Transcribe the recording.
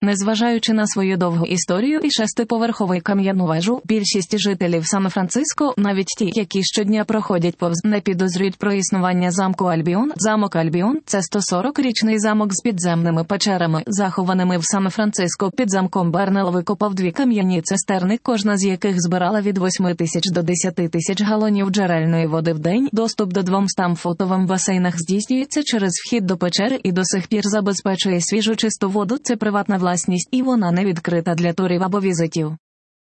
Незважаючи на свою довгу історію і шестиповерховий кам'яну вежу, більшість жителів Сан-Франциско, навіть ті, які щодня проходять повз, не підозрюють про існування замку Альбіон. Замок Альбіон – це 140-річний замок з підземними печерами, захованими в Сан-Франциско. Під замком Бернел викопав дві кам'яні цистерни, кожна з яких збирала від 8 тисяч до 10 тисяч галонів джерельної води в день. Доступ до 200-футовим басейнах здійснюється через вхід до печери і до сих пір забезпечує свіжу чисту воду. Це приватна власність і вона не відкрита для турів або візитів.